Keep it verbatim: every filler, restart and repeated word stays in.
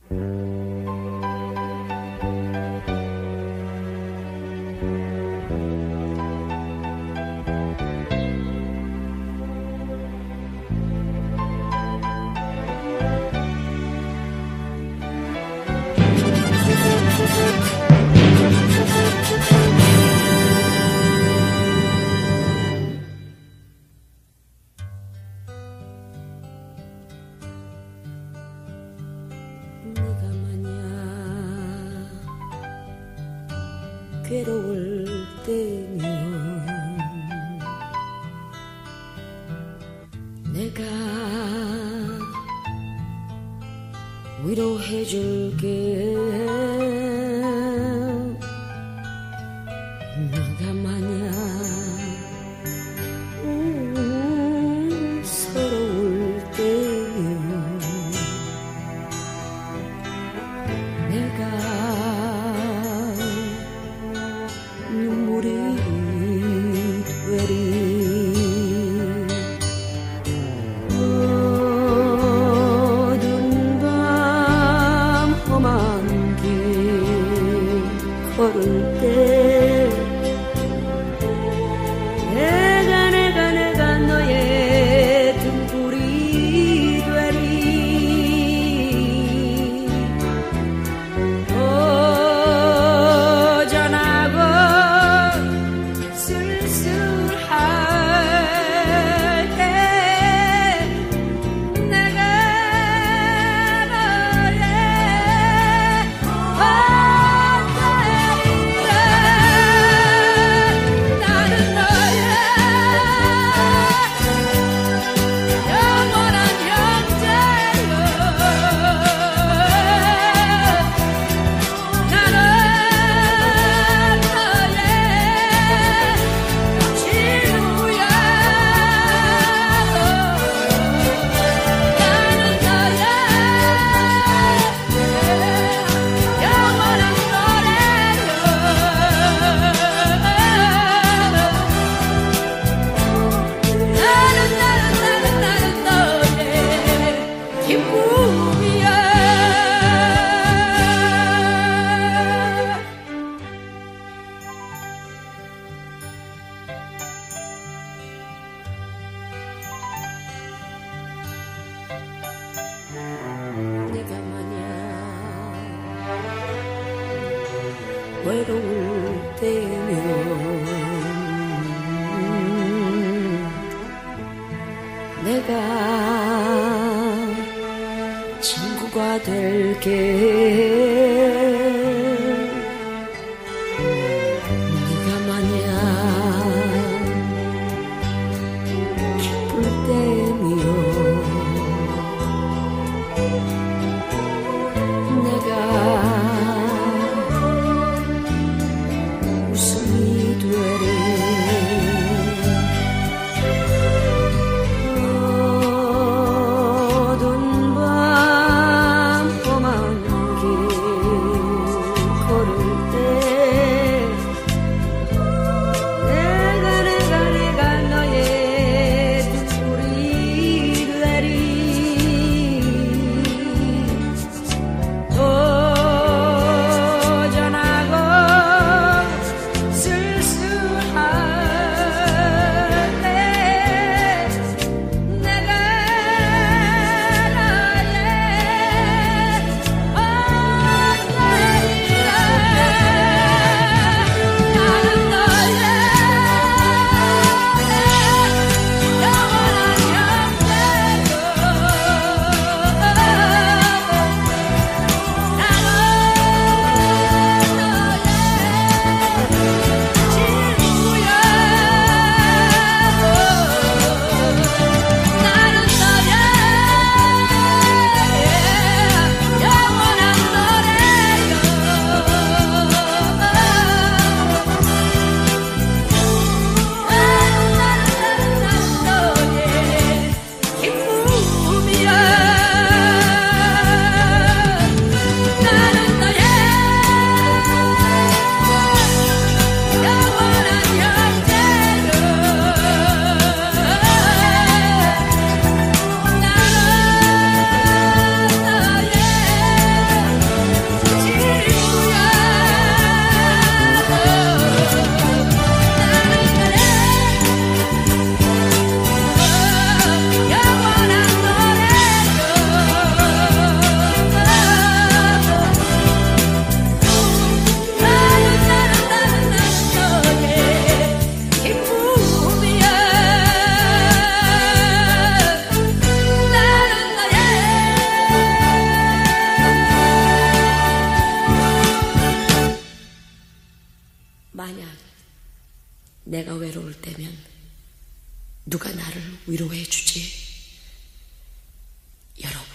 괴로울 때면 내가 위로해줄게. 네가 만약 음, 서러울 때면 내가 눈물이 되리. 어두운 밤 험한 길 걸을 때 내가 내가 내가 너의 등불이 되리. 허전하고 쓸쓸할 때 내가 너의 밤새리라. 나는 너의 영원한 형제여. 나는 너의 친구야. 나는 너의 영원한 노래여. 나는 나는 나는 나는 너의 기쁨이야. 내가 만약 외로울 때면 내가 친구가 될게. 네가 만약 기쁠 때면 내가 웃음이 되리. 어두운 밤 험한 길 내가 외로울 때면 누가 나를 위로해 주지? 여러분.